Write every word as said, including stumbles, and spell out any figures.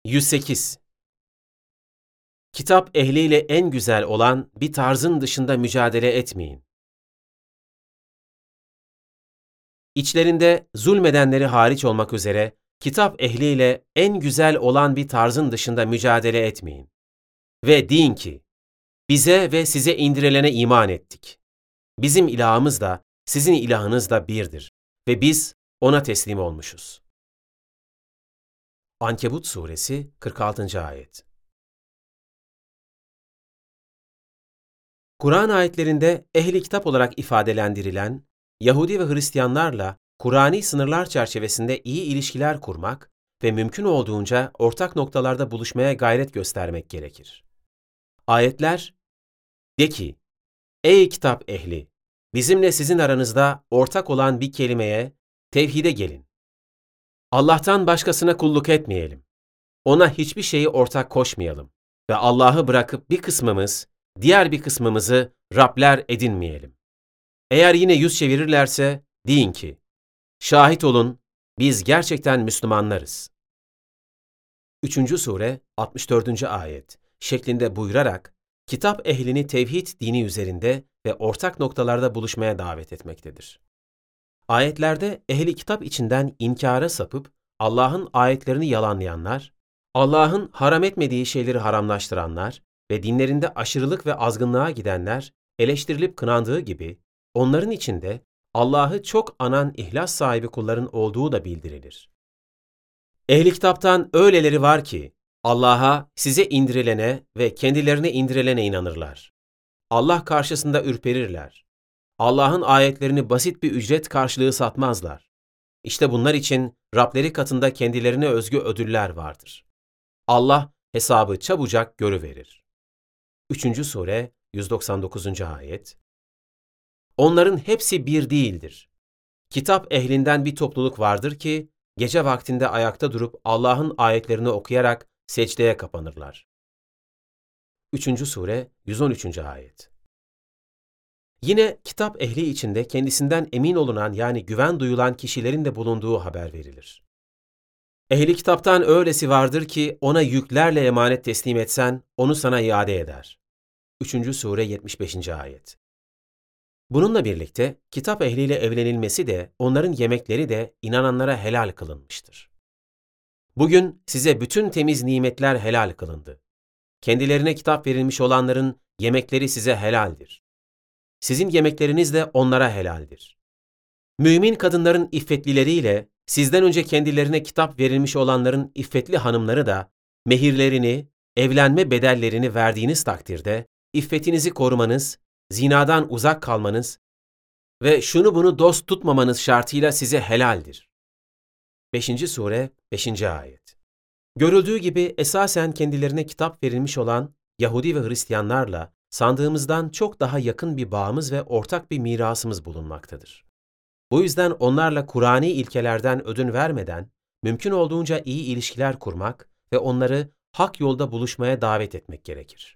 yüz sekiz. Kitap ehliyle en güzel olan bir tarzın dışında mücadele etmeyin. İçlerinde zulmedenleri hariç olmak üzere, kitap ehliyle en güzel olan bir tarzın dışında mücadele etmeyin. Ve deyin ki, bize ve size indirilene iman ettik. Bizim ilahımız da, sizin ilahınız da birdir ve biz ona teslim olmuşuz. Ankebut Suresi kırk altıncı. Ayet. Kur'an ayetlerinde ehli kitap olarak ifadelendirilen, Yahudi ve Hristiyanlarla Kur'ani sınırlar çerçevesinde iyi ilişkiler kurmak ve mümkün olduğunca ortak noktalarda buluşmaya gayret göstermek gerekir. Ayetler, de ki, ey kitap ehli, bizimle sizin aranızda ortak olan bir kelimeye, tevhide gelin. Allah'tan başkasına kulluk etmeyelim. Ona hiçbir şeyi ortak koşmayalım ve Allah'ı bırakıp bir kısmımız, diğer bir kısmımızı Rabler edinmeyelim. Eğer yine yüz çevirirlerse, deyin ki, şahit olun, biz gerçekten Müslümanlarız. üçüncü. Sure altmış dördüncü. Ayet şeklinde buyurarak, kitap ehlini tevhid dini üzerinde ve ortak noktalarda buluşmaya davet etmektedir. Ayetlerde ehli kitap içinden inkara sapıp, Allah'ın ayetlerini yalanlayanlar, Allah'ın haram etmediği şeyleri haramlaştıranlar ve dinlerinde aşırılık ve azgınlığa gidenler eleştirilip kınandığı gibi, onların içinde Allah'ı çok anan ihlas sahibi kulların olduğu da bildirilir. Ehli kitaptan öyleleri var ki, Allah'a, size indirilene ve kendilerine indirilene inanırlar. Allah karşısında ürperirler. Allah'ın ayetlerini basit bir ücret karşılığı satmazlar. İşte bunlar için Rableri katında kendilerine özgü ödüller vardır. Allah hesabı çabucak görüverir. üçüncü. Sure yüz doksan dokuzuncu. Ayet. Onların hepsi bir değildir. Kitap ehlinden bir topluluk vardır ki, gece vaktinde ayakta durup Allah'ın ayetlerini okuyarak secdeye kapanırlar. üçüncü. Sure yüz on üçüncü. Ayet. Yine kitap ehli içinde kendisinden emin olunan yani güven duyulan kişilerin de bulunduğu haber verilir. Ehli kitaptan öylesi vardır ki ona yüklerle emanet teslim etsen onu sana iade eder. üçüncü. Sure yetmiş beşinci. Ayet. Bununla birlikte kitap ehliyle evlenilmesi de onların yemekleri de inananlara helal kılınmıştır. Bugün size bütün temiz nimetler helal kılındı. Kendilerine kitap verilmiş olanların yemekleri size helaldir. Sizin yemekleriniz de onlara helaldir. Mümin kadınların iffetlileriyle sizden önce kendilerine kitap verilmiş olanların iffetli hanımları da mehirlerini, evlenme bedellerini verdiğiniz takdirde iffetinizi korumanız, zinadan uzak kalmanız ve şunu bunu dost tutmamanız şartıyla size helaldir. beşinci. Sure beşinci. Ayet. Görüldüğü gibi esasen kendilerine kitap verilmiş olan Yahudi ve Hristiyanlarla sandığımızdan çok daha yakın bir bağımız ve ortak bir mirasımız bulunmaktadır. Bu yüzden onlarla Kur'ani ilkelerden ödün vermeden mümkün olduğunca iyi ilişkiler kurmak ve onları hak yolda buluşmaya davet etmek gerekir.